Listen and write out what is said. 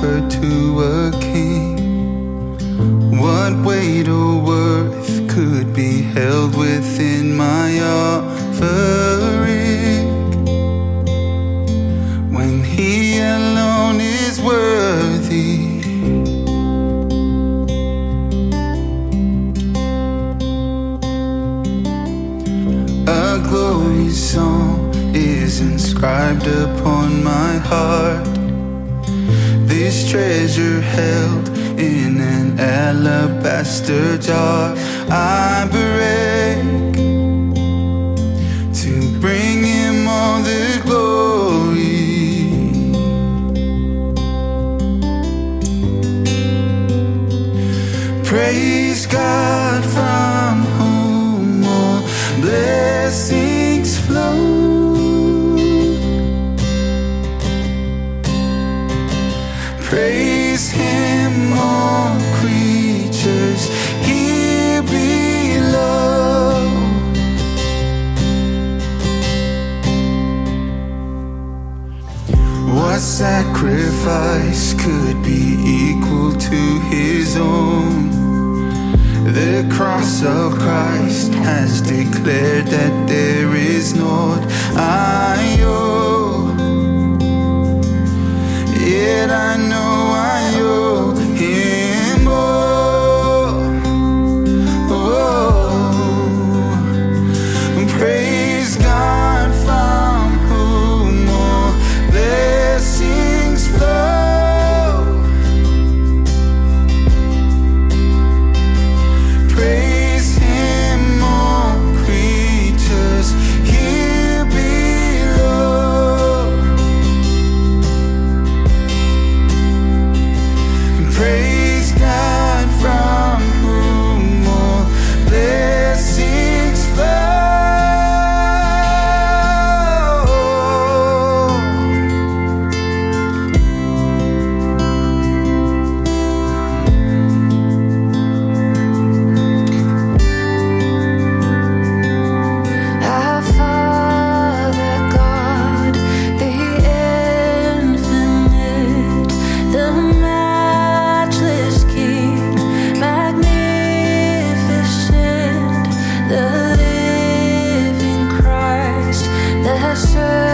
offered to a king. What weight or worth could be held within my offering, when he alone is worthy? A glorious song is inscribed upon my heart, this treasure held in an alabaster jar. I break to bring him all the glory. Praise God from whom all blessings flow. Praise him, all creatures here below. What sacrifice could be equal to his own? The cross of Christ has declared that there is naught I owe, yet I know I owe him all. Oh, praise God from whom all blessings flow. Praise him, all creatures here below. Praise God from whom all blessings flow. Our Father God, the infinite, the matchless King, magnificent, the living Christ, the